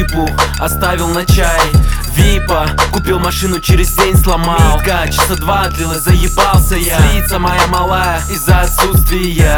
типу оставил на чай Випа, купил машину, через день сломал. Митка, часа два длилась, заебался я. Злится моя малая из-за отсутствия.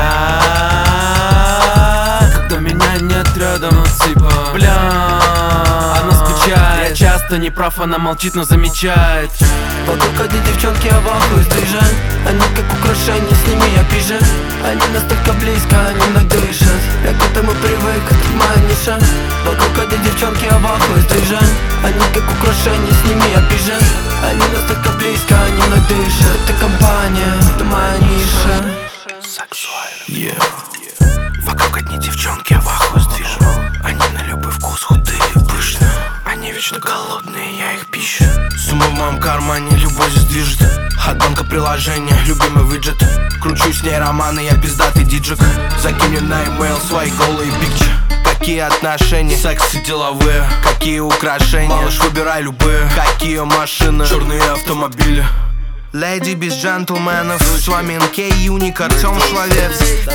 Когда меня нет рядом, ну типа бля, она скучает. Я часто не прав, она молчит, но замечает. Вокруг одни девчонки, а в ахуе стрижа. Они как украшения, с ними я пижа. Они настолько близко, они мной дышат. Я к этому привык, это моя ниша. Вокруг одни девчонки, а в ахуе стрижа. Они как украшения, с ними я пижа. Они настолько близко, они мной дышат. Это компания, это моя ниша. Сексуально. Вокруг одни девчонки, а в ахуе стрижа. Они на любой вкус худые, пышные. Они вечно голодные, я их пищу. Сумма в моем кармане, любовь здесь движет. От банка приложения, любимый виджет. Кручу с ней романы, я пиздатый диджик. Закинь мне на имейл свои голые пикчи. Какие отношения, секс и деловые. Какие украшения, малыш, выбирай любые. Какие машины, черные автомобили. Леди без джентльменов, с вами НК, Юник, Артем Шловец.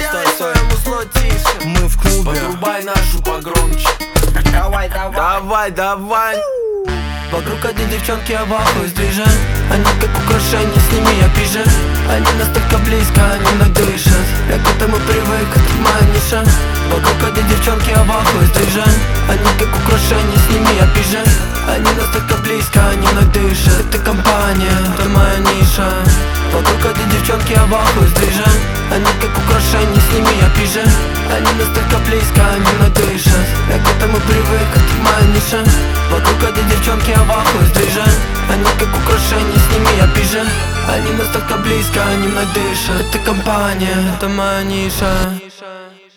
Мы в клубе. Подрубай нашу погромче. Давай. Вокруг одни девчонки, а в ахуе стрижа. Они как украшения, с ними я пижа. Они настолько близко, они мной дышат. Я к этому привык, это моя ниша. Вокруг одни девчонки, а в ахуе стрижа. Они как украшения, с ними я пижа. Они настолько близко, они мной дышат. Это компания, это моя ниша. Вокруг одни девчонки, а в ахуе стрижа. Они как украшения, с ними я пижа. Они настолько близко, они мной дышат. Я к этому привык, это моя ниша. Вокруг одни девчонки, а в ахуе стрижа. Они как украшения, с ними я пижа. Они настолько близко, они мной дышат. Это компания, это моя ниша.